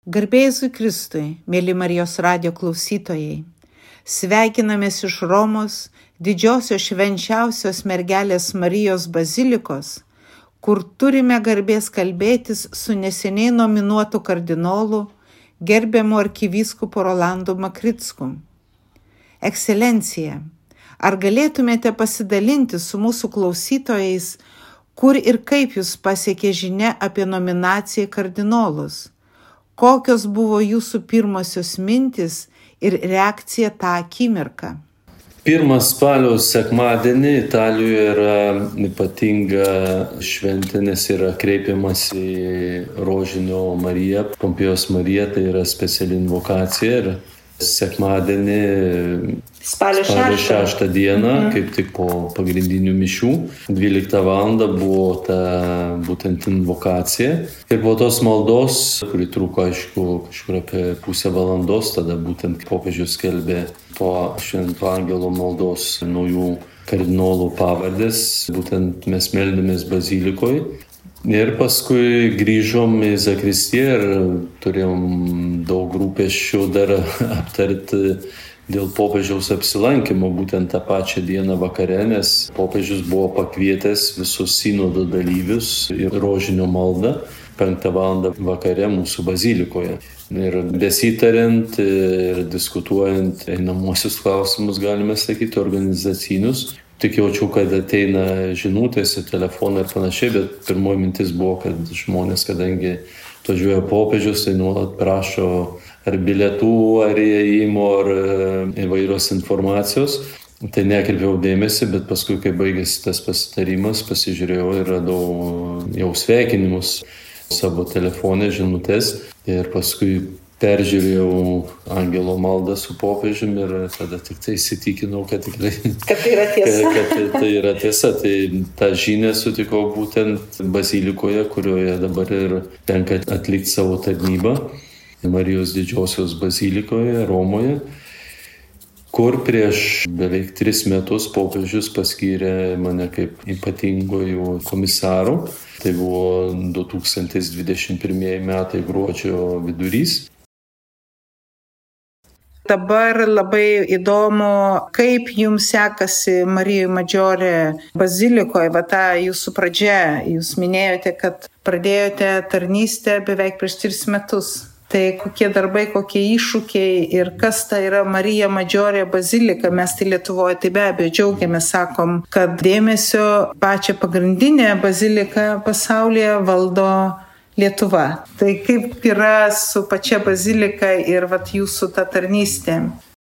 Garbė Jėzui Kristui, mėly Marijos radijo klausytojai, sveikinamės iš Romos didžiosios švenčiausios mergelės Marijos bazilikos, kur turime garbės kalbėtis su neseniai nominuotu kardinolu, gerbiamu arkivyskupu Rolandu Makricku. Ekscelencija, ar galėtumėte pasidalinti su mūsų klausytojais, kur ir kaip jūs pasiekė žinia apie nominaciją į kardinolus? Kokios buvo jūsų pirmosios mintis ir reakcija tą akimirką? 1 spalio sekmadienį Italijoje yra ypatinga šventė, nes yra kreipiamas į Rožinio Mariją, Pompėjos Mariją, tai yra speciali invokacija. Ir sekmadienį spalio 6 dieną, kaip tik po pagrindinių mišių, 12 val. Buvo ta būtent invokacija. Ir po tos maldos, kuri truko, aišku, kažkur apie pusę valandos, tada būtent popiežius skelbė po Švento Angelo maldos naujų kardinolų pavardės. Būtent mes meldėmės bazilikoje. Ir paskui grįžom į zakristiją ir turėjom daug rūpesčių dar aptarti dėl popiežiaus apsilankimo būtent tą pačią dieną vakare, nes popiežius buvo pakvietęs visus sinodo dalyvius į rožinio maldą 5 val. Vakare mūsų bazilikoje. Ir besitariant ir diskutuojant einamuosius klausimus, galime sakyti, organizacinius, tik jaučiu, kad ateina žinutės į telefoną ir panašiai, bet pirmoji mintis buvo, kad žmonės, kadangi atvažiuoja popiežius, tai nuolat prašo ar bilietų, ar įėjimo, ar įvairios informacijos. Tai nekreipiau dėmesį, bet paskui, kai baigėsi tas pasitarimas, pasižiūrėjau ir radau jau sveikinimus savo telefone, žinutės. Ir paskui peržiūrėjau Angelo maldą su popiežiumi ir tada tik tai įsitikinau, kad tikrai kad tai yra tiesa. kad tai yra tiesa. Tai tą žinią sutikau būtent bazilikoje, kurioje dabar ir tenka atlikti savo tarnybą, Marijos didžiosios bazilikoje, Romoje, kur prieš beveik 3 metus popiežius paskyrė mane kaip ypatingojų komisarų. Tai buvo 2021 metai gruodžio vidurys. Dabar labai įdomu, kaip jums sekasi Marijai Maggiore bazilikoje, va ta jūsų pradžia. Jūs minėjote, kad pradėjote tarnystę beveik prieš 3 metus. Tai kokie darbai, kokie iššūkiai ir kas ta yra Marija Maggiore bazilika. Mes tai Lietuvoje tai be abejo džiaugiamės, sakom, kad dėmesio pačią pagrindinę baziliką pasaulyje valdo Lietuva. Tai kaip yra su pačia bazilika ir jūsų ta tarnystė?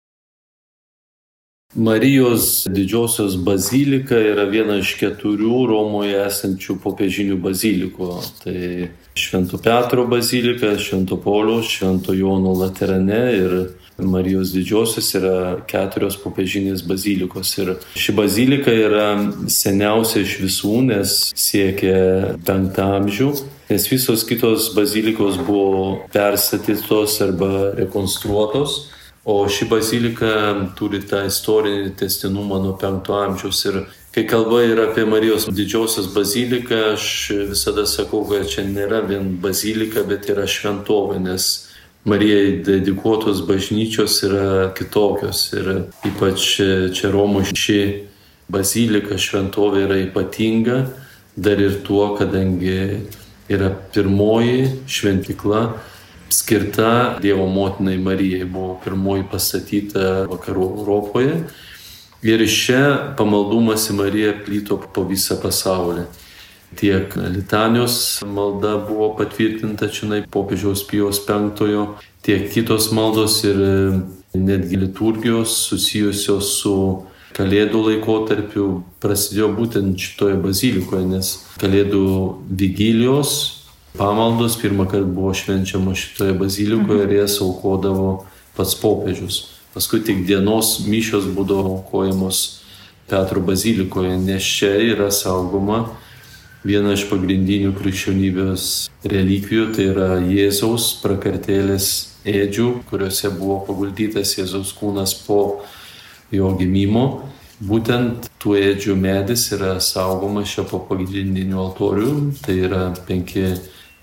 Marijos didžiosios bazilika yra viena iš 4 Romoje esančių popiežinių bazilikų. Tai Švento Petro bazilika, Švento Pauliaus, Švento Jono Laterane ir Marijos didžiosios yra 4 popiežinės bazilikos. Ir ši bazilika yra seniausia iš visų, nes siekia 5 amžių, nes visos kitos bazilikos buvo perstatytos arba rekonstruotos. O ši bazilika turi tą istorinį tęstinumą nuo 5 amžiaus. Ir kai kalba yra apie Marijos didžiosios baziliką, aš visada sakau, kad čia nėra vien bazilika, bet yra šventovė, nes Marijai dedikuotos bažnyčios yra kitokios. Ir ypač čia Romoje ši bazilika, šventovė yra ypatinga, dar ir tuo, kadangi yra pirmoji šventykla skirta Dievo motinai Marijai, buvo pirmoji pastatyta vakarų Europoje. Ir iš čia pamaldumas į Mariją plito po visą pasaulį. Tiek litanijos malda buvo patvirtinta čionai popiežiaus Pijaus V, tiek kitos maldos ir netgi liturgijos susijusios su Kalėdų laikotarpiu prasidėjo būtent šitoje bazilikoje, nes Kalėdų vigilijos pamaldos pirmą kartą buvo švenčiama šitoje bazilikoje ir jas aukodavo pats popiežius. Paskui tik dienos mišios būdavo aukojamos Petro bazilikoje, nes čia yra saugoma viena iš pagrindinių krikščionybės relikvijų, tai yra Jėzaus prakartėlės ėdžių, kuriuose buvo paguldytas Jėzaus kūnas po jo gimimo. Būtent tų ėdžių medis yra saugomas čia po pagrindiniu altoriu, tai yra 5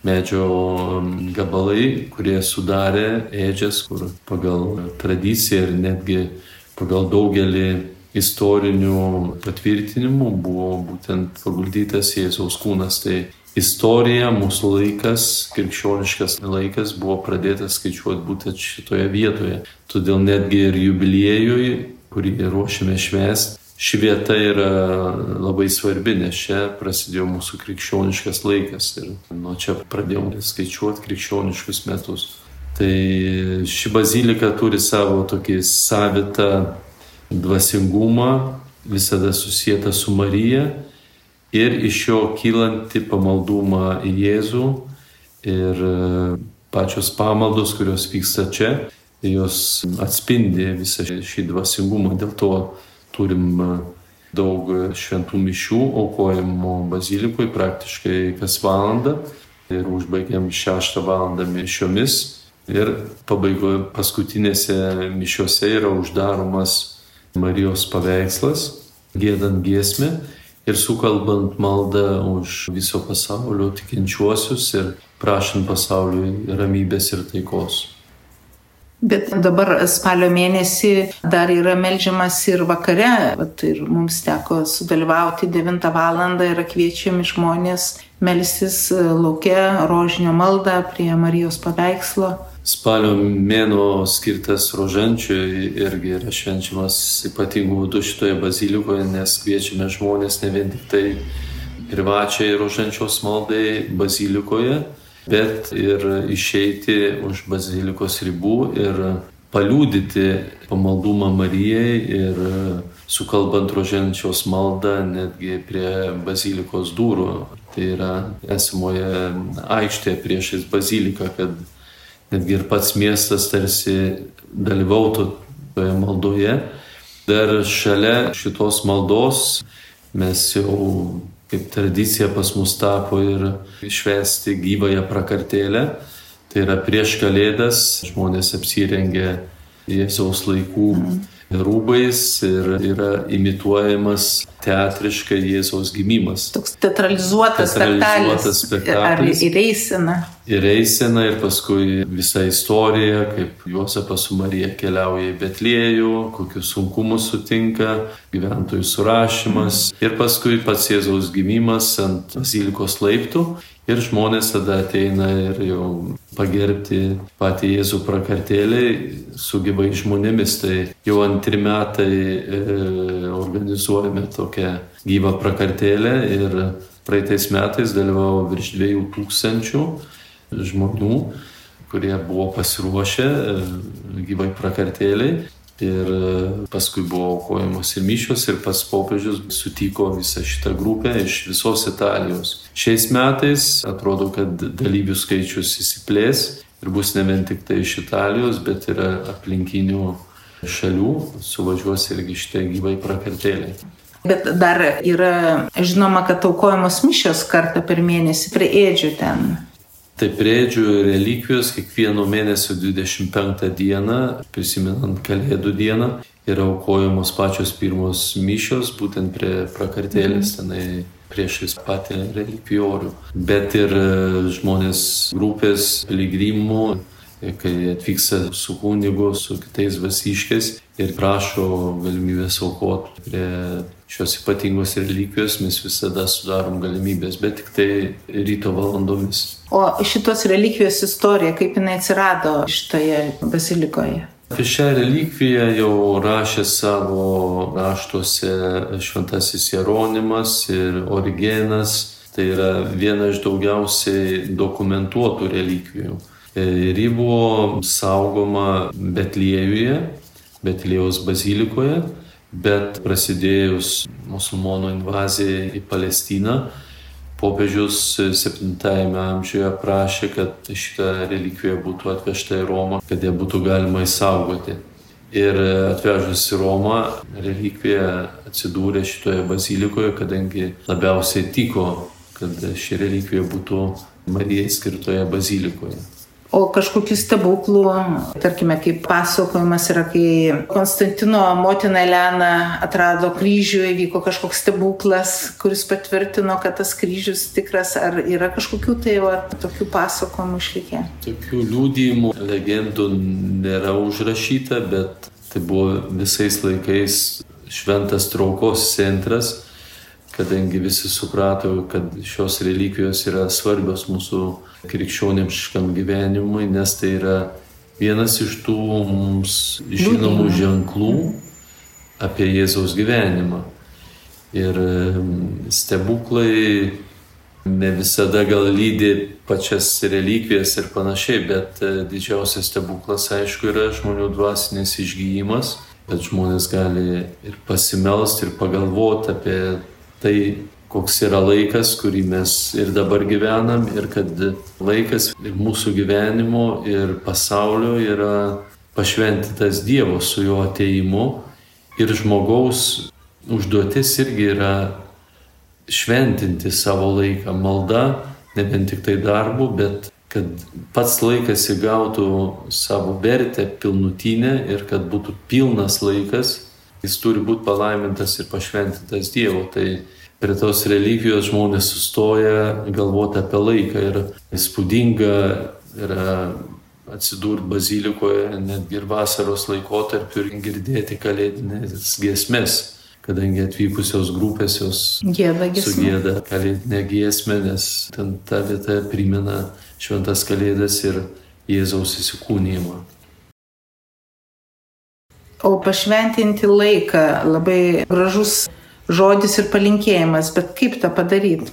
medžio gabalai, kurie sudarė ėdžias, kur pagal tradiciją ir netgi pagal daugelį istorinių patvirtinimų buvo būtent paguldytas Jėzaus kūnas. Tai istorija, mūsų laikas, krikščioniškas laikas buvo pradėtas skaičiuoti būtent šitoje vietoje. Todėl netgi ir jubiliejui, kurį ruošiame švęsti, ši vieta yra labai svarbi, nes čia prasidėjo mūsų krikščioniškas laikas ir nuo čia pradėjome skaičiuoti krikščioniškus metus. Tai ši bazilika turi savo tokį savitą dvasingumą, visada susijęta su Marija ir iš jo kylanti pamaldumą į Jėzų ir pačios pamaldos, kurios vyksta čia, jos atspindi visą šį dvasingumą. Dėl to turim daug šventų mišių aukojimo bazilikoje praktiškai kas valandą ir užbaigiam 6 valandą mišiomis ir pabaigoje paskutinėse mišiose yra uždaromas Marijos paveikslas, giedant giesmę ir sukalbant maldą už viso pasaulio tikinčiuosius ir prašant pasauliui ramybės ir taikos. Bet dabar spalio mėnesį dar yra meldžiamas ir vakare, ir mums teko sudalyvauti 9 valandą, yra kviečiami žmonės melstis lauke rožinio maldą prie Marijos paveikslo. Spalio mėnuo skirtas rožančiui irgi yra švenčiamas ypatingų būdų šitoje bazilikoje, nes kviečiame žmonės ne vien tik tai privačiai rožančios maldai bazilikoje, bet ir išeiti už bazilikos ribų ir paliudyti pamaldumą Marijai ir sukalbant rožančios maldą netgi prie bazilikos durų. Tai yra esamoje aikštėje priešais baziliką, kad netgi ir pats miestas tarsi dalyvautų toje maldoje. Dar šalia šitos maldos mes jau kaip tradicija pas mus tapo ir švęsti gyvąją prakartėlę. Tai yra prieš Kalėdas žmonės apsirengia Jėzaus laikų rūbais ir yra imituojamas teatriškai Jėzaus gimimas. Toks teatralizuotas spektaklis. Ar ir eisena. Ir eisena ir paskui visa istorija, kaip Juozapas su Marija keliauja į Betliejų, kokius sunkumus sutinka, gyventojų surašymas ir paskui pats Jėzaus gimimas ant bazilikos laiptų ir žmonės tada ateina ir jau pagerbti patį Jėzų prakartėlį su gyvai žmonėmis. Tai jau 2 metai organizuojame tokią gyvą prakartėlę ir praeitais metais dalyvavo virš 2000 žmonių, kurie buvo pasiruošę gyvai prakartėliai ir paskui buvo aukojamos ir mišios ir pats popiežius sutiko visą šitą grupę iš visos Italijos. Šiais metais atrodo, kad dalyvių skaičius įsiplės ir bus ne vien tik tai iš Italijos, bet ir aplinkinių šalių suvažiuos irgi šitie gyvai prakartėliai. Bet dar yra žinoma, kad aukojamos mišios kartą per mėnesį prie ėdžių ten. Tai prie ėdžių relikvijos kiekvieno mėnesio 25 dieną, prisimenant Kalėdų dieną, yra aukojamos pačios pirmos mišios, būtent prie prakartėlės, tenai priešais patį relikvijorių. Bet ir žmonės grupės piligrimų, kai atvyksta su kunigu, su kitais dvasiškiais ir prašo galimybės aukoti prie šios ypatingos relikvijos, mes visada sudarom galimybės, bet tik tai ryto valandomis. O šitos relikvijos istorija, kaip jinai atsirado šitoje bazilikoje? Apie šią relikviją jau rašė savo raštuose šventasis Jeronimas ir Origenas. Tai yra viena iš daugiausiai dokumentuotų relikvijų. Ir ji buvo saugoma Betliejuje, Betliejaus bazilikoje, bet prasidėjus musulmonų invazijai į Palestiną, popiežius 7 amžiuje prašė, kad šita relikvija būtų atvežta į Romą, kad ją būtų galima išsaugoti. Ir atvežus į Romą, relikvija atsidūrė šitoje bazilikoje, kadangi labiausiai tiko, kad ši relikvija būtų Marijai skirtoje bazilikoje. O kažkokių stebuklų, tarkime, kaip pasakojimas yra, kai Konstantino motina Elena atrado kryžių, įvyko kažkoks stebuklas, kuris patvirtino, kad tas kryžius tikras, ar yra kažkokių tokių pasakojimų išlikę? Tokių liudijimų, legendų nėra užrašyta, bet tai buvo visais laikais šventas traukos centras, kadangi visi suprato, kad šios relikvijos yra svarbios mūsų krikščioniškam gyvenimui, nes tai yra vienas iš tų mums žinomų ženklų apie Jėzaus gyvenimą. Ir stebuklai ne visada gal lydi pačias relikvijas ir panašiai, bet didžiausias stebuklas, aišku, yra žmonių dvasinis išgyjimas, bet žmonės gali ir pasimelst ir pagalvoti apie tai, koks yra laikas, kurį mes ir dabar gyvenam, ir kad laikas ir mūsų gyvenimo, ir pasaulio yra pašventintas Dievo su jo atėjimu, ir žmogaus užduotis irgi yra šventinti savo laiką. Malda, ne vien tik tai darbu, bet kad pats laikas įgautų savo vertę pilnutinę ir kad būtų pilnas laikas, jis turi būti palaimintas ir pašventintas Dievo. Tai prie tos religijos žmonės sustoja galvoti apie laiką ir įspūdinga yra atsidurti bazilikoje netgi ir vasaros laikotarpiu ir girdėti kalėdinės giesmės, kadangi atvykusios grupės jos sugieda kalėdinę giesmę, nes ten ta vieta primena šventas kalėdas ir Jėzaus įsikūnijimą. O pašventinti laiką labai gražus žodis ir palinkėjimas, bet kaip tą padaryti?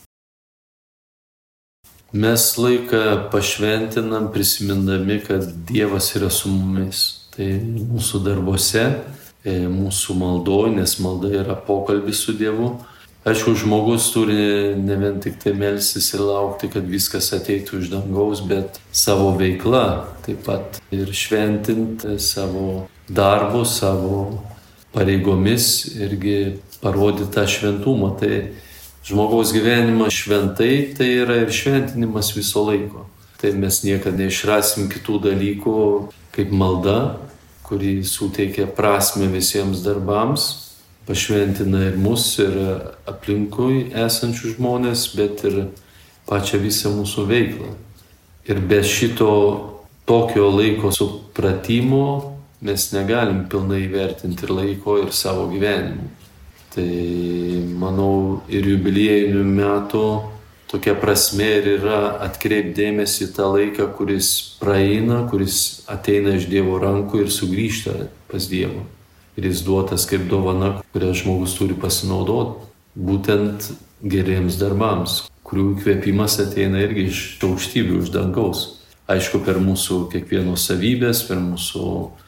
Mes laiką pašventinam prisimindami, kad Dievas yra su mumis. Tai mūsų darbuose, mūsų maldoj, nes malda yra pokalbis su Dievu. Aišku, žmogus turi ne vien tik tai melstis ir laukti, kad viskas ateitų iš dangaus, bet savo veikla taip pat ir šventinti savo darbu, savo pareigomis irgi parodyti tą šventumą. Tai žmogaus gyvenimas šventai, tai yra ir šventinimas viso laiko. Tai mes niekada neišrasim kitų dalykų kaip malda, kuri suteikia prasmę visiems darbams, pašventina ir mus, ir aplinkui esančių žmonės, bet ir pačią visą mūsų veiklą. Ir be šito tokio laiko supratimo mes negalim pilnai įvertinti ir laiko, ir savo gyvenimų. Tai manau ir jubiliejinių metų tokia prasmė ir yra atkreipdėmėsi į tą laiką, kuris praeina, kuris ateina iš Dievo rankų ir sugrįžta pas Dievą. Ir jis duotas kaip dovana, kurią žmogus turi pasinaudoti būtent geriems darbams, kurių įkvėpimas ateina irgi iš aukštybių, iš dangaus. Aišku, per mūsų kiekvienos savybės, per mūsų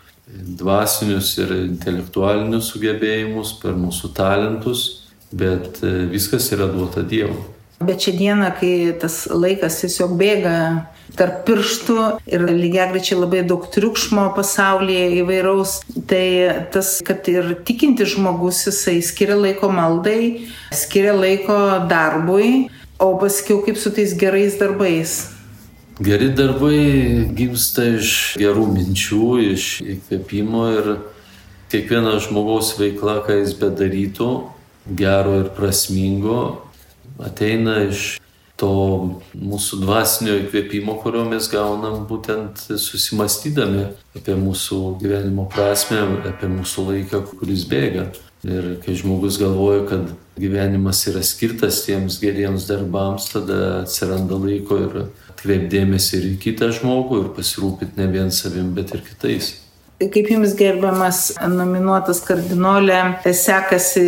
dvasinius ir intelektualinius sugebėjimus, per mūsų talentus, bet viskas yra duota Dievo. Bet šią dieną, kai tas laikas tiesiog bėga tarp pirštų ir lygiagrečiai labai daug triukšmo pasaulyje įvairaus, tai tas, kad ir tikintis žmogus, jisai skiria laiko maldai, skiria laiko darbui, o paskiau kaip su tais gerais darbais. Geri darbai gimsta iš gerų minčių, iš įkvėpimo ir kiekviena žmogaus veikla, ką jis bedarytų, gero ir prasmingo, ateina iš to mūsų dvasinio įkvėpimo, kurio mes gaunam būtent susimastydami apie mūsų gyvenimo prasmę, apie mūsų laiką, kuris bėga. Ir kai žmogus galvoja, kad gyvenimas yra skirtas tiems geriems darbams, tada atsiranda laiko ir atkreipdėmėsi ir į kitą žmogų ir pasirūpinti ne vien savim, bet ir kitais. Kaip jums, gerbiamas nominuotas kardinolė, sekasi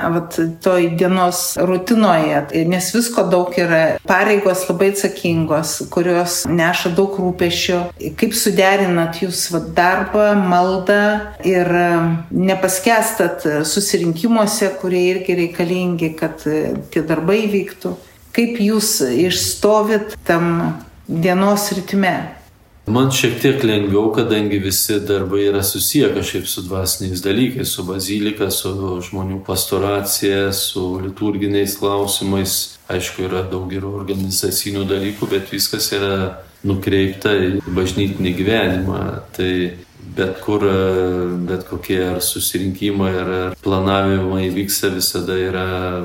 toj dienos rutinoje, nes visko daug yra, pareigos labai atsakingos, kurios neša daug rūpesčių. Kaip suderinat jūs darbą, maldą ir nepaskestat susirinkimuose, kurie irgi reikalingi, kad tie darbai vyktų? Kaip jūs išstovit tam dienos ritme? Man šiek tiek lengviau, kadangi visi darbai yra susiję kažkaip su dvasiniais dalykais, su bazilika, su žmonių pastoracija, su liturginiais klausimais. Aišku, yra daug gerų organizacinių dalykų, bet viskas yra nukreipta į bažnytinį gyvenimą. Tai bet kur, bet kokie ar susirinkimai, ar planavimai vyksta, visada yra,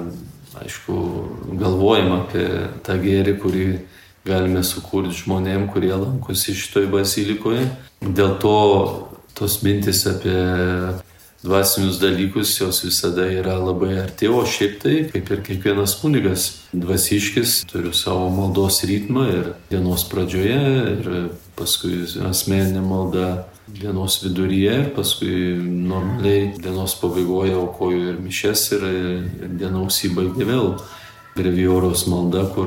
aišku, galvojama apie tą gėrį, kurį galime sukurti žmonėm, kurie lankosi šitoj bazilikoje. Dėl to tos mintis apie dvasinius dalykus, jos visada yra labai arti, o šiaip tai, kaip ir kiekvienas kunigas, dvasiškis, turiu savo maldos ritmą ir dienos pradžioje, ir paskui asmeninė malda dienos viduryje, ir paskui normaliai dienos pabaigoje aukoju ir mišes, ir diena užsibaigia vėl brevioros malda, kur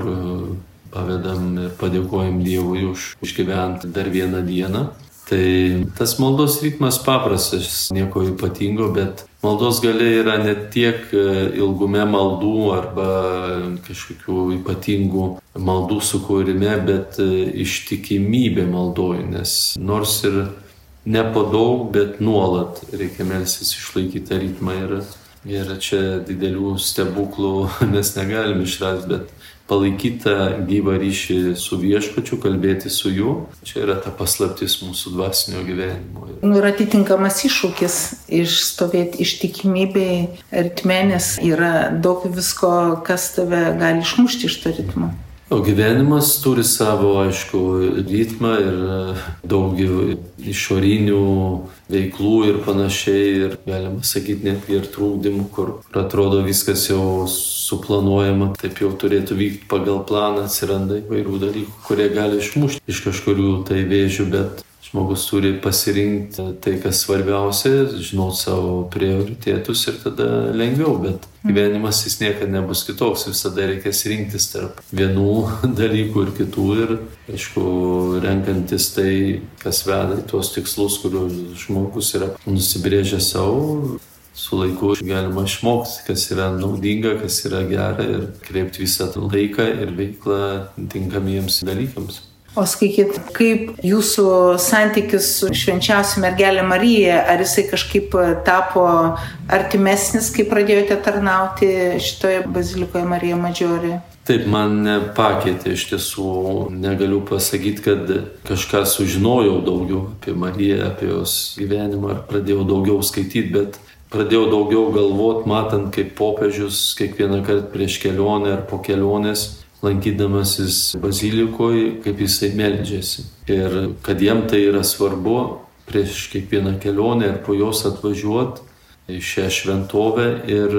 pavedam ir padėkojam Dievui už išgyventi dar vieną dieną. Tai tas maldos ritmas paprastas, nieko ypatingo, bet maldos galia yra ne tiek ilgume maldų arba kažkokių ypatingų maldų sukūrime, bet ištikimybė maldoj, nes nors ir ne po daug, bet nuolat reikia melstis išlaikyti tą ritmą ir čia didelių stebuklų mes negalim išrasti, bet palaikyti tą gyvą ryšį su viešpačiu, kalbėti su juo. Čia yra ta paslaptis mūsų dvasinio gyvenimo. Ir atitinkamas iššūkis išstovėti ištikimybei ritme, nes yra daug visko, kas tave gali išmušti iš to ritmo. O gyvenimas turi savo, aišku, ritmą ir daug išorinių veiklų ir panašiai. Ir galima sakyti, netgi ir trūkdymų, kur atrodo viskas jau suplanuojama, taip jau turėtų vykti pagal planą, atsiranda įvairių dalykų, kurie gali išmušti iš kažkurių tai vėžių, bet žmogus turi pasirinkti tai, kas svarbiausia, žinoti savo prioritetus ir tada lengviau, bet gyvenimas jis niekada nebus kitoks, visada reikės rinktis tarp vienų dalykų ir kitų ir, aišku, renkantis tai, kas veda į tuos tikslus, kurių žmogus yra nusibrėžęs savo, su laiku galima išmokti, kas yra naudinga, kas yra gera ir kreipti visą laiką ir veiklą tinkamiems dalykams. O sakykit, kaip jūsų santykis su švenčiausia mergelė Marija, ar jisai kažkaip tapo artimesnis, kai pradėjote tarnauti šitoje bazilikoje Marija Maggiore? Taip, man pakeitė iš tiesų, negaliu pasakyti, kad kažką sužinojau daugiau apie Mariją, apie jos gyvenimą, ar pradėjau daugiau skaityti, bet pradėjau daugiau galvoti, matant, kaip popiežius kiekvieną kartą prieš kelionę ar po kelionės, lankydamasis bazilikoje, kaip jisai meldžiasi. Ir kad jam tai yra svarbu prieš kiekvieną kelionę ir po jos atvažiuoti į šią šventovę ir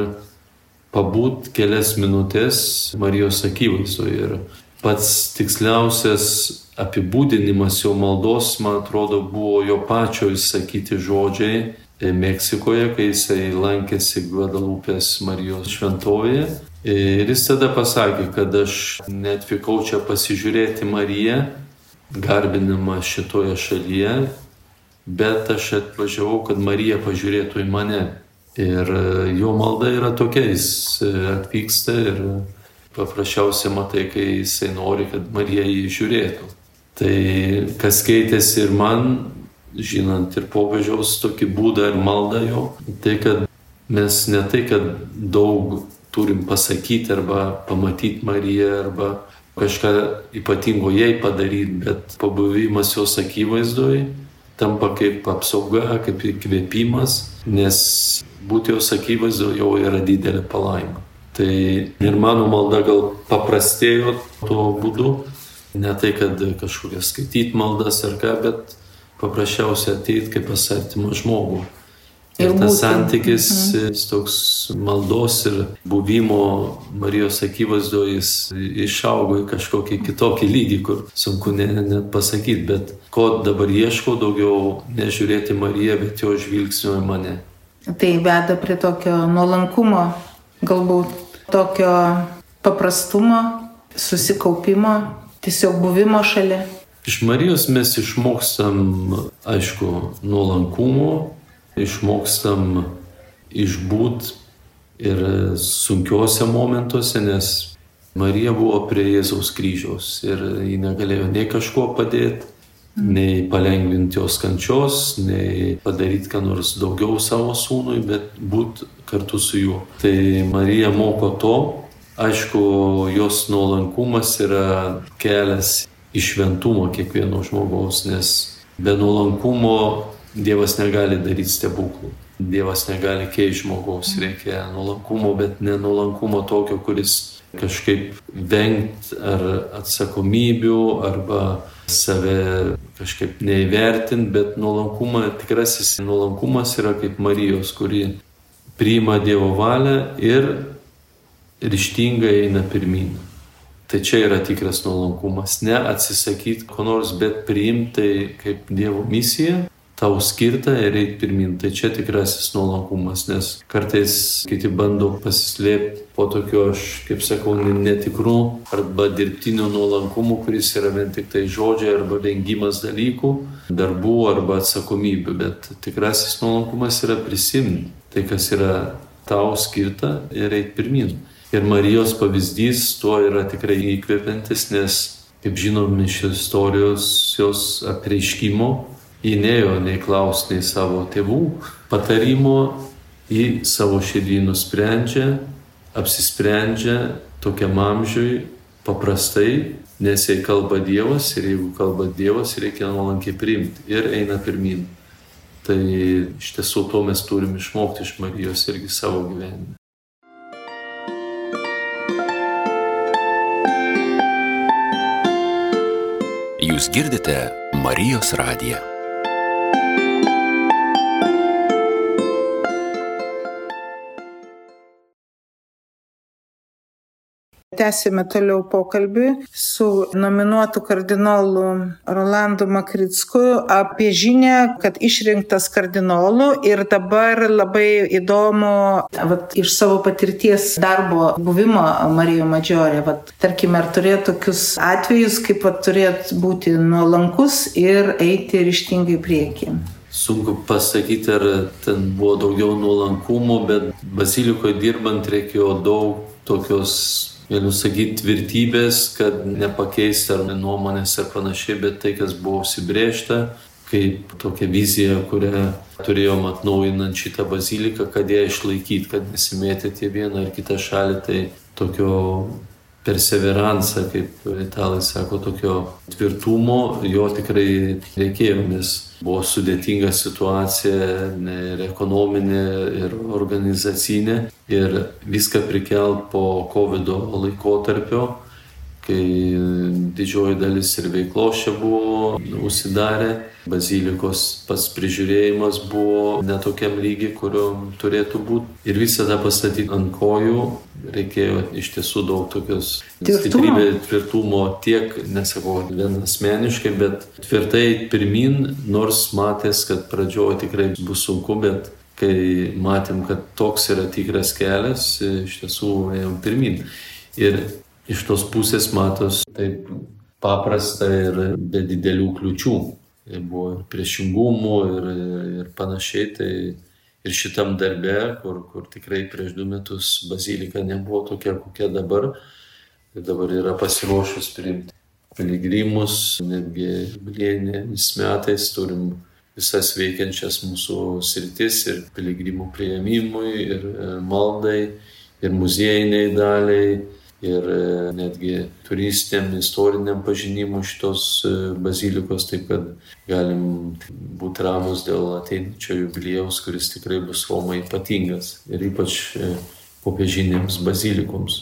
pabūt kelias minutės Marijos akivaizdoje. Ir pats tiksliausias apibūdinimas jo maldos, man atrodo, buvo jo pačio išsakyti žodžiai Meksikoje, kai jisai lankėsi Gvadalupės Marijos šventovėje. Ir jis tada pasakė, kad aš neatvykau čia pasižiūrėti Mariją, garbinimą šitoje šalyje, bet aš atvažiavau, kad Marija pažiūrėtų į mane. Ir jo malda yra tokia, jis atvyksta ir paprasčiausiai matai, kai jisai nori, kad Marija jį žiūrėtų. Tai kas keitėsi ir man, žinant ir popiežiaus tokį būdą ir maldą jo, tai kad mes ne tai, kad daug turim pasakyti arba pamatyti Mariją arba kažką ypatingo jai padaryti, bet pabuvimas jos akivaizdoje tampa kaip apsauga, kaip įkvėpimas, nes būti jos akivaizdoje jau yra didelė palaima. Tai ir mano malda gal paprastėjo tuo būdu, ne tai, kad kažkokia skaityti maldas ar ką, bet paprasčiausiai ateiti kaip pas artimą žmogų. Ir tas santykis, toks maldos ir buvimo Marijos akivaizdoje, jis išaugo į kažkokį kitokį lygį, kur sunku net pasakyti, bet ko dabar ieškau daugiau, nežiūrėti Mariją, bet jo žvilgsnio į mane. Tai veda prie tokio nuolankumo, galbūt tokio paprastumo, susikaupimo, tiesiog buvimo šalia. Iš Marijos mes išmokstam, aišku, nuolankumo, išmokstam išbūt ir sunkiuose momentuose, nes Marija buvo prie Jėzaus kryžiaus ir ji negalėjo nei kažko padėti, nei palengvinti jos kančios, nei padaryti ką nors daugiau savo sūnui, bet būti kartu su juo. Tai Marija moko to, aišku, jos nuolankumas yra kelias į šventumą kiekvieno žmogaus, nes be nuolankumo Dievas negali daryti stebuklų. Dievas negali keisti žmogaus, reikia nuolankumo, bet ne nuolankumo tokio, kuris kažkaip vengt ar atsakomybių, arba save kažkaip neįvertint, bet nuolankumą, tikrasis nuolankumas yra kaip Marijos, kuri priima Dievo valią ir ryžtingai eina pirmyn. Tai čia yra tikras nuolankumas. Ne atsisakyti ko nors, bet priimti tai kaip Dievo misija, tau skirta ir eiti pirmyn. Tai čia tikrasis nuolankumas, nes kartais kiti bando pasislėpti po tokio, aš kaip sakau, netikrų arba dirbtinių nuolankumų, kuris yra vien tik tai žodžiai arba vengimas dalykų, darbų arba atsakomybių. Bet tikrasis nuolankumas yra prisimti tai, kas yra tau skirta ir eiti pirmyn. Ir Marijos pavyzdys tuo yra tikrai įkvepiantis, nes, kaip žinom iš istorijos jos apreiškimo, ji nėjo nei klaus, nei savo tėvų patarimo, ji savo širdį nusprendžia, apsisprendžia tokiam amžiui paprastai, nes jei kalba Dievas ir jeigu kalba Dievas, reikia nuolankiai priimti ir eina pirmyn. Tai iš tiesų to mes turim išmokti iš Marijos irgi savo gyvenime. Jūs girdite Marijos radiją. Tęsime toliau pokalbį su nominuotu kardinolu Rolandu Makricku apie žinią, kad išrinktas kardinolu ir dabar labai įdomu iš savo patirties darbo buvimo Marijoje Maggiore. Tarkime, ar turėtų tokius atvejus, kaip turėtų būti nuolankus ir eiti ryžtingai priekį? Sunku pasakyti, ar ten buvo daugiau nuolankumo, bet bazilikoje dirbant reikėjo daug tokios, galiu sakyti, tvirtybės, kad nepakeisti ar nuomonės ar panašiai, bet tai, kas buvo užsibrėžta, kaip tokia vizija, kurią turėjom atnaujinant šitą baziliką, kad ją išlaikyti, kad nesimėtyti į vieną ar kitą šalį, tai tokio perseveransą, kaip italai sako, tokio tvirtumo, jo tikrai reikėjo, nes buvo sudėtinga situacija ir ekonominė, ir organizacinė, ir viską prikelt po COVID laikotarpio, kai didžioji dalis ir veiklos čia buvo užsidarę, bazilikos pats prižiūrėjimas buvo netokiam lygiai, kurio turėtų būti. Ir visą tą pastatyti ant kojų reikėjo iš tiesų daug tokios stiprybės, tvirtumo, tiek, nesakau, vien asmeniškai, bet tvirtai pirmin, nors matęs, kad pradžioje tikrai bus sunku, bet kai matėm, kad toks yra tikras kelias, iš tiesų ėjom pirmin. Ir iš tos pusės matos taip paprasta ir be didelių kliučių. Buvo ir priešingumų ir panašiai. Tai ir šitam darbe, kur tikrai prieš 2 metus bazilika nebuvo tokia, kokia dabar. Ir dabar yra pasiruošus priimti piligrimus, netgi jubiliejiniais metais turim visas veikiančias mūsų sritis ir piligrimų priėmimui, ir maldai, ir muziejiniai daliai, ir netgi turistiniam, istoriniam pažinimui šitos bazilikos, taip kad galim būti ramus dėl ateinančio jubiliejaus, kuris tikrai bus Romai ypatingas ir ypač popiežinėms bazilikoms.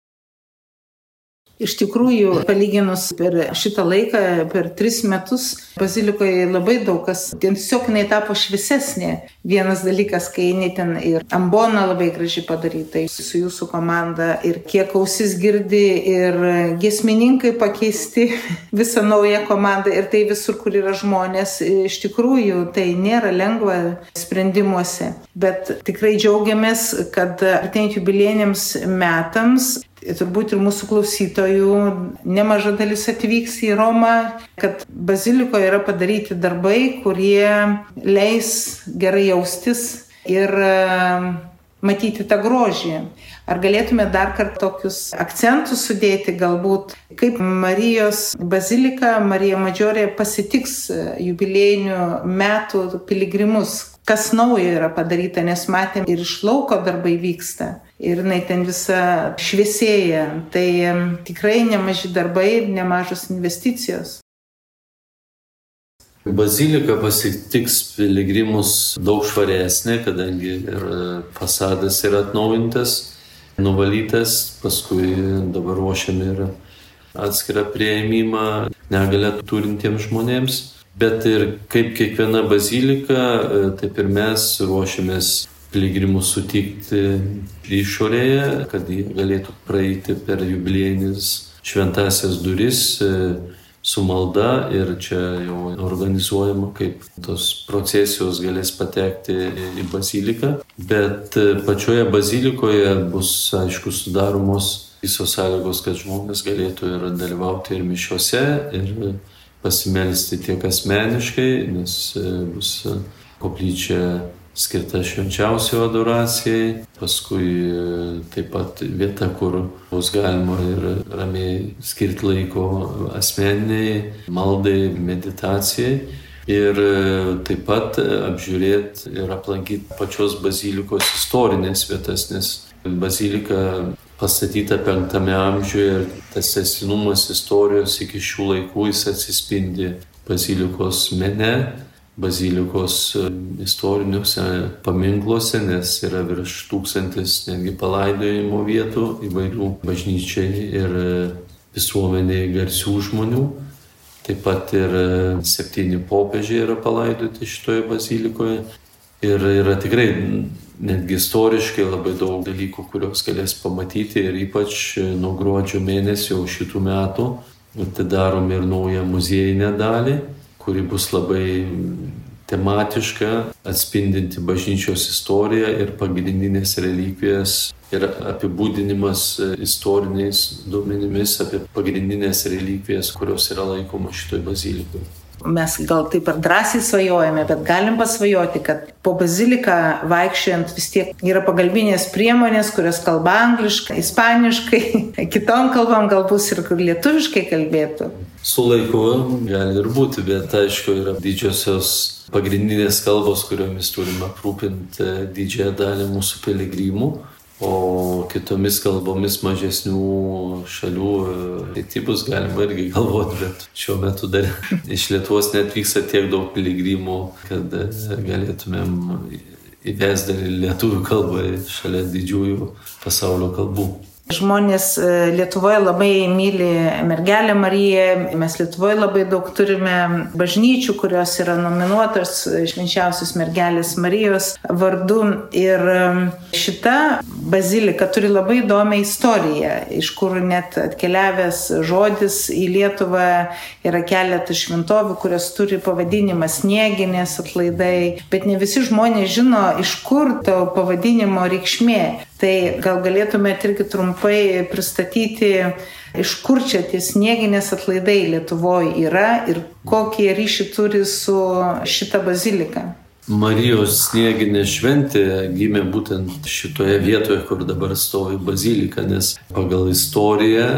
Iš tikrųjų, palyginus per šitą laiką, per 3 metus, bazilikoje labai daug kas, tiesiog jinai tapo šviesesnė. Vienas dalykas, kai eini ten ir ambona labai gražiai padaryta su jūsų komanda, ir kiek ausis girdi, ir giesmininkai pakeisti, visa nauja komanda, ir tai visur, kur yra žmonės. Iš tikrųjų, tai nėra lengva sprendimuose, bet tikrai džiaugiamės, kad artėjant jubiliejiniams metams, turbūt ir mūsų klausytojų nemaža dalis atvyks į Romą, kad bazilikoje yra padaryti darbai, kurie leis gerai jaustis ir matyti tą grožį. Ar galėtume dar kartą tokius akcentus sudėti, galbūt, kaip Marijos bazilika, Marija Maggiore pasitiks jubiliejinių metų piligrimus? kas naujo yra padaryta, nes matėm ir iš lauko darbai vyksta. Ir jinai ten visa šviesėja. Tai tikrai nemaži darbai ir nemažos investicijos. Bazilika pasitiks piligrimus daug švaresnė, kadangi ir fasadas yra atnaujintas, nuvalytas, paskui dabar ruošiam ir atskirą priėmimą negalią turintiems žmonėms. Bet ir kaip kiekviena bazilika, taip ir mes ruošiamės piligrimus sutikti išorėje, kad jie galėtų praeiti per jubiliejinis šventąsias duris su malda, ir čia jau organizuojama, kaip tos procesijos galės patekti į baziliką. Bet pačioje bazilikoje bus, aišku, sudaromos visos sąlygos, kad žmonės galėtų ir dalyvauti ir mišiose, ir pasimelsti tiek asmeniškai, nes bus koplyčia skirta švenčiausiojo adoracijai, paskui taip pat vieta, kur bus galima ir ramiai skirti laiko asmeniniai maldai, meditacijai, ir taip pat apžiūrėti ir aplankyti pačios bazilikos istorinės vietas, nes bazilika pastatyta 5 amžiuje ir tas tęstinumas istorijos iki šių laikų jis atsispindi bazilikos mene, bazilikos istoriniuose paminkluose, nes yra virš 1000 netgi palaidojimo vietų įvairių bažnyčiai ir visuomeniai garsių žmonių. Taip pat ir 7 popiežiai yra palaidoti šitoje bazilikoje. Ir yra tikrai netgi istoriškai labai daug dalykų, kuriuos galės pamatyti, ir ypač nuo gruodžio mėnesio šitų metų atidarom ir naują muziejinę dalį, kuri bus labai tematiška, atspindinti bažnyčios istoriją ir pagrindinės relikvijas, ir apibūdinimas istoriniais duomenimis apie pagrindinės relikvijas, kurios yra laikomos šitoj bazilikoje. Mes gal taip ir drąsiai svajojame, bet galim pasvajoti, kad po baziliką vaikščiojant vis tiek yra pagalbinės priemonės, kurios kalba angliškai, ispaniškai, kitom kalbam gal bus ir kur lietuviškai kalbėtų. Su laiku gali ir būti, bet aišku yra didžiosios pagrindinės kalbos, kuriomis turime aprūpinti didžiąją dalį mūsų piligrimų. O kitomis kalbomis mažesnių šalių tai bus galima irgi galvoti, bet šiuo metu dar iš Lietuvos neatvyksta tiek daug piligrimų, kad galėtumėm įvesti dar lietuvių kalbą šalia didžiųjų pasaulio kalbų. Žmonės Lietuvoje labai myli mergelę Mariją, mes Lietuvoje labai daug turime bažnyčių, kurios yra nominuotos švenčiausios mergelės Marijos vardu, ir šita bazilika turi labai įdomią istoriją, iš kur net atkeliavęs žodis į Lietuvą yra keletas šventovių, kurios turi pavadinimą Snieginės atlaidai, bet ne visi žmonės žino, iš kur to pavadinimo reikšmė. Tai gal galėtumėte irgi trumpai pristatyti, iš kur čia tie Snieginės atlaidai Lietuvoje yra ir kokį ryšį turi su šita bazilika. Marijos Snieginės šventė gimė būtent šitoje vietoje, kur dabar stovi bazilika, nes pagal istoriją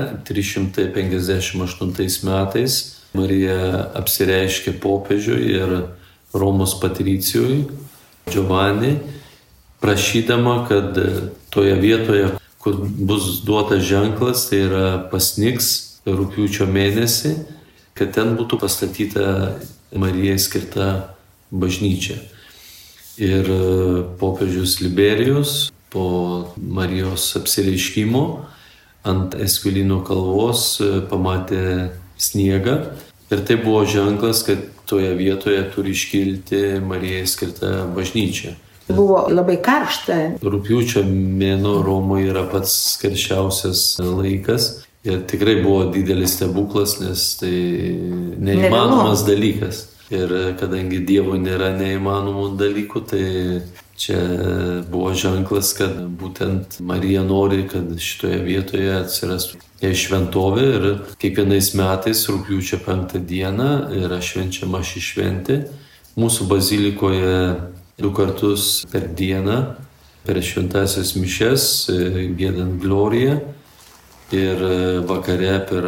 358 metais Marija apsireiškė popiežiui ir Romos patricijui Giovanni, prašydama, kad toje vietoje, kur bus duotas ženklas, tai yra pasnigs rugpjūčio mėnesį, kad ten būtų pastatyta Marijai skirta bažnyčia. Ir popiežius Liberijus po Marijos apsireiškimo ant Esquilino kalvos pamatė sniegą, ir tai buvo ženklas, kad toje vietoje turi iškilti Marijai skirta bažnyčia. Buvo labai karšta. Rugpjūčio mėnuo Romoje yra pats karščiausias laikas, ir tikrai buvo didelis stebuklas, nes tai neįmanomas dalykas. Ir kadangi Dievui nėra neįmanomų dalykų, tai čia buvo ženklas, kad būtent Marija nori, kad šitoje vietoje atsirastų šventovė, ir kiekvienais metais rugpjūčio 5 dieną yra švenčiama ši šventė. Mūsų bazilikoje 2 kartus per dieną, per šventąsias mišias, giedant gloriją, ir vakare per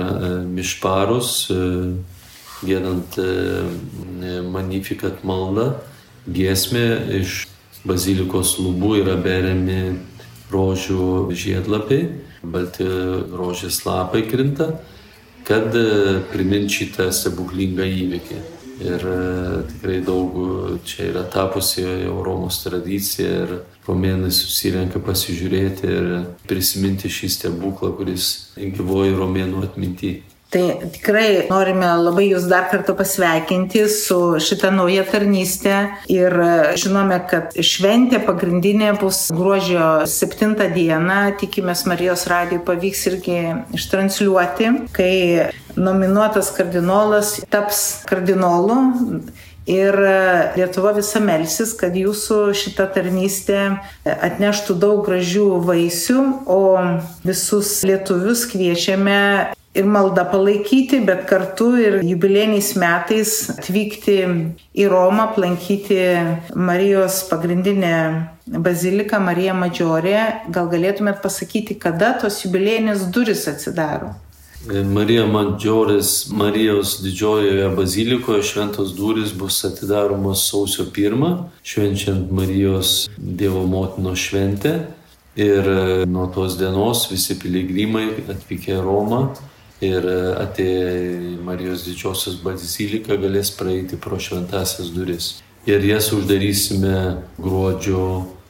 mišparus, giedant Magnificat maldą, giesmę, iš bazilikos lubų yra beriami rožių žiedlapiai, balti rožės lapai krinta, kad primint šitą stebuklingą įvykį. Ir tikrai daug čia yra tapusi jau Romos tradicija ir romėnai susirenka pasižiūrėti ir prisiminti šį stebuklą, kuris gyvuoja romėnų atminty. Tai tikrai norime labai jūs dar kartą pasveikinti su šita nauja tarnystė ir žinome, kad šventė pagrindinė bus gruodžio 7 dieną. Tikimės Marijos radijui pavyks irgi ištransliuoti, kai nominuotas kardinolas taps kardinolu. Ir Lietuva visa melsis, kad jūsų šita tarnystė atneštų daug gražių vaisių, o visus lietuvius kviečiame ir maldą palaikyti, bet kartu ir jubiliejiniais metais atvykti į Romą, aplankyti Marijos pagrindinę baziliką Marija Maggiore. Gal galėtumėt pasakyti, kada tos jubiliejinės durys atsidaro? Marija Maggiorės Marijos didžiojoje bazilikoje šventos durys bus atidaromos sausio 1, švenčiant Marijos Dievo motinos šventę. Ir nuo tos dienos visi piligrimai atvykę į Romą ir atėję į Marijos didžiosios baziliką galės praeiti pro šventąsias duris. Ir jas uždarysime gruodžio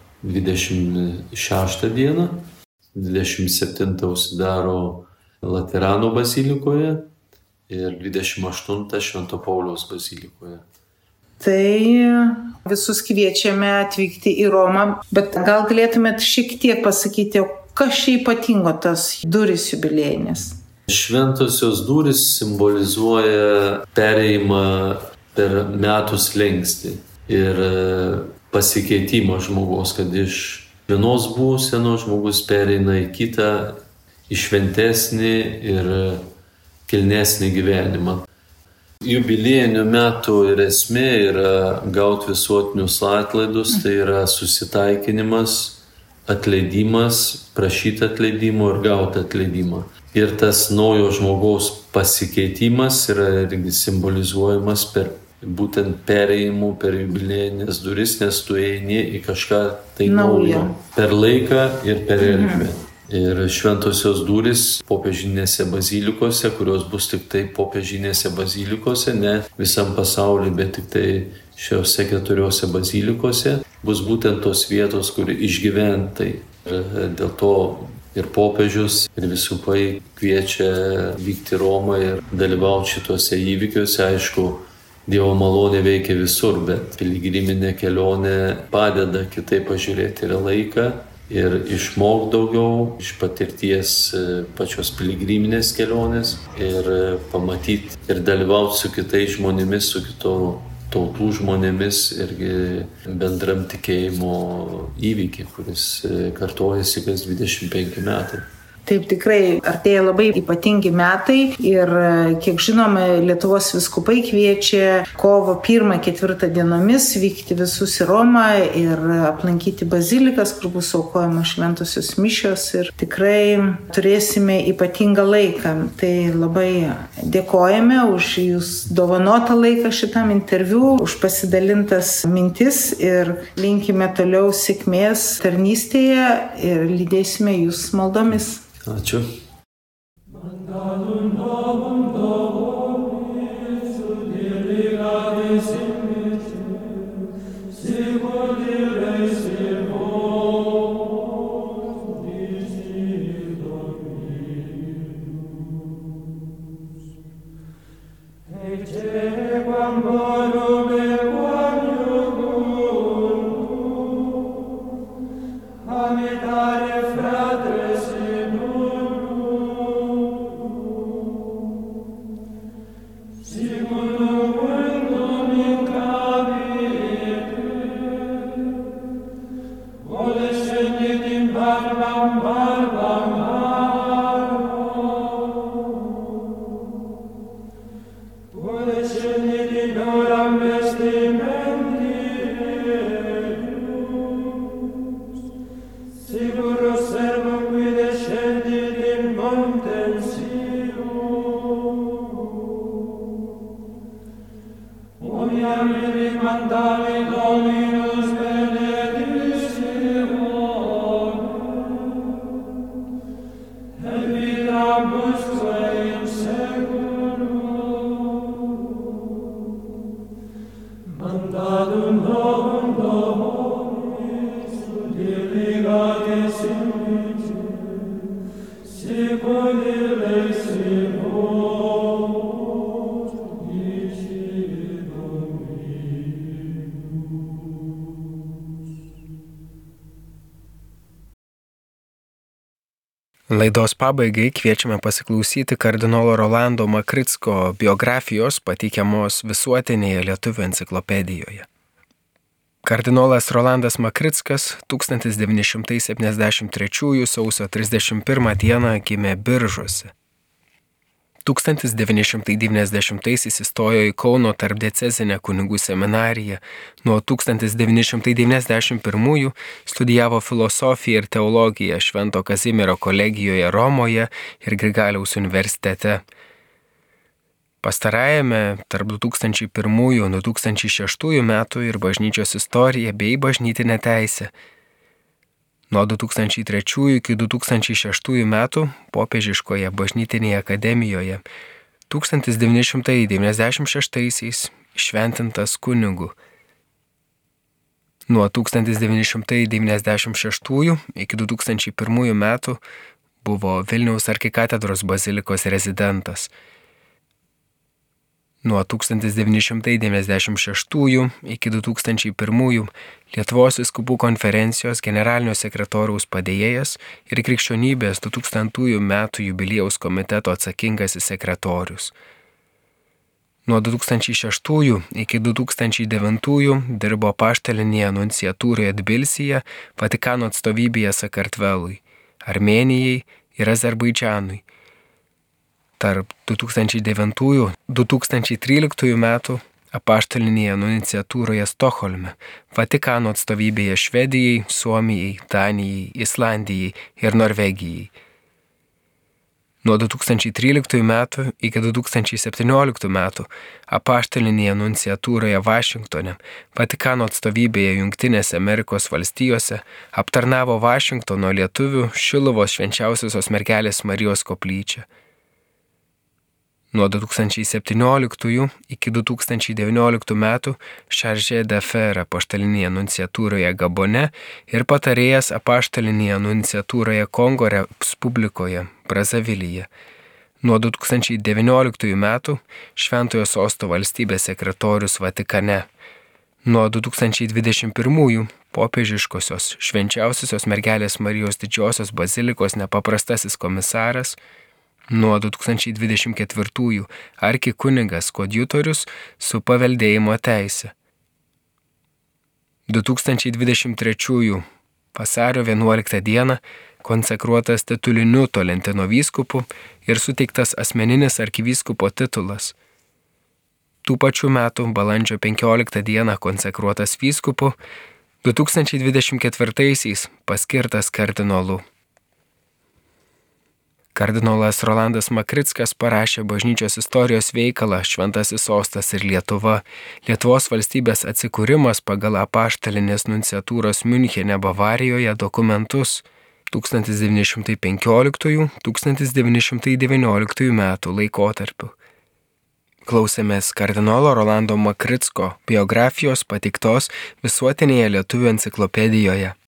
26 dieną, 27 užsidaro Laterano bazilikoje ir 28 Švento Pauliaus bazilikoje. Tai visus kviečiame atvykti į Romą, bet gal galėtumėt šiek tiek pasakyti, kas čia ypatingo tas durys jubiliejinės? Šventosios durys simbolizuoja perėjimą per metų slenkstį ir pasikeitimą žmogaus, kad iš vienos būsenos žmogus pereina į kitą, į šventesnį ir kilnesnį gyvenimą. Jubiliejinių metų ir esmė yra gauti visuotinius atlaidus, tai yra susitaikinimas, atleidimas, prašyti atleidimo ir gauti atleidimą. Ir tas naujo žmogaus pasikeitimas yra irgi simbolizuojamas per būtent perėjimų per jubiliejinės duris, nes tu eini į kažką tai naujo. Per laiką ir per erdvę. Ir šventosios durys popiežinėse bazilikose, kurios bus tik tai popiežinėse bazilikose, ne visam pasauliu, bet tik tai šiose 4 bazilikose, bus būtent tos vietos, kur išgyventai. Ir dėl to ir popiežius, ir vyskupai kviečia vykti Romą ir dalyvauti šituose įvykiuose. Aišku, Dievo malonė veikia visur, bet piligriminė kelionė padeda kitaip pažiūrėti ir laiką ir išmokti daugiau iš patirties pačios piligriminės kelionės ir pamatyti ir dalyvauti su kitais žmonėmis, su kitų tautų žmonėmis irgi bendram tikėjimo įvykį, kuris kartojasi kas 25 metai. Taip, tikrai artėja labai ypatingi metai ir, kiek žinome, Lietuvos vyskupai kviečia kovo 1-4 dienomis vykti visus į Romą ir aplankyti bazilikas, kur bus aukojama šventosios mišios ir tikrai turėsime ypatingą laiką. Tai labai dėkojame už jūs dovanotą laiką šitam interviu, už pasidalintas mintis ir linkime toliau sėkmės tarnystėje ir lydėsime jūs maldomis. Ačiū. Laidos pabaigai kviečiame pasiklausyti kardinolo Rolando Makricko biografijos pateikiamos Visuotinėje lietuvių enciklopedijoje. Kardinolas Rolandas Makrickas 1973 sausio 31 dieną gimė Biržuose. 1990-aisiais įstojo į Kauno tarpdiecezinę kunigų seminariją. Nuo 1991 studijavo filosofiją ir teologiją Švento Kazimiero kolegijoje Romoje ir Grigaliaus universitete. Pastarajame tarp 2001–2006 metų ir bažnyčios istorija bei bažnytinė teisė. Nuo 2003 iki 2006 metų Popiežiškoje bažnytinėje akademijoje, 1996 iššventintas kunigu. Nuo 1996 iki 2001 metų buvo Vilniaus arkikatedros bazilikos rezidentas. Nuo 1996 iki 2001 Lietuvos vyskupų konferencijos generalinio sekretoriaus padėjėjas ir krikščionybės 2000 metų jubiliejaus komiteto atsakingasis sekretorius. Nuo 2006 iki 2009 dirbo apaštalinėje nunciatūroje Tbilisyje, Vatikano atstovybėje Sakartvelui, Armėnijai ir Azerbaidžanui. Tarp 2009–2013 metų apaštalinėje nunciatūroje Stokholme, Vatikano atstovybėje Švedijai, Suomijai, Danijai, Islandijai ir Norvegijai. Nuo 2013 metų iki 2017 metų apaštalinėje nunciatūroje Vašingtone, Vatikano atstovybėje Jungtinėse Amerikos valstijose aptarnavo Vašingtono lietuvių Šiluvos Švenčiausiosios Mergelės Marijos koplyčią. Nuo 2017 iki 2019 metų Chargé d'affaires apaštalinėje nunciatūroje Gabone ir patarėjas apaštalinėje nunciatūroje Kongo Respublikoje, Brazavilyje. Nuo 2019 metų Šventojo Sosto valstybės sekretorius Vatikane. Nuo 2021 popiežiškosios Švenčiausiosios Mergelės Marijos Didžiosios bazilikos nepaprastasis komisaras. Nuo 2024 arkikunigas koadjutorius su paveldėjimo teise. 2023 vasario 11 dieną konsekruotas tituliniu Tolentino vyskupu ir suteiktas asmeninis arkivyskupo titulas. Tų pačių metų balandžio 15 dieną konsekruotas vyskupu, 2024 paskirtas kardinolu. Kardinolas Rolandas Makrickas parašė bažnyčios istorijos veikalą Šventasis sostas ir Lietuva, Lietuvos valstybės atsikūrimas pagal apaštalinės nunciatūros Miunchene, Bavarijoje dokumentus 1915–1919 metų laikotarpiu. Klausėmės kardinolo Rolando Makricko biografijos pateiktos Visuotinėje lietuvių enciklopedijoje.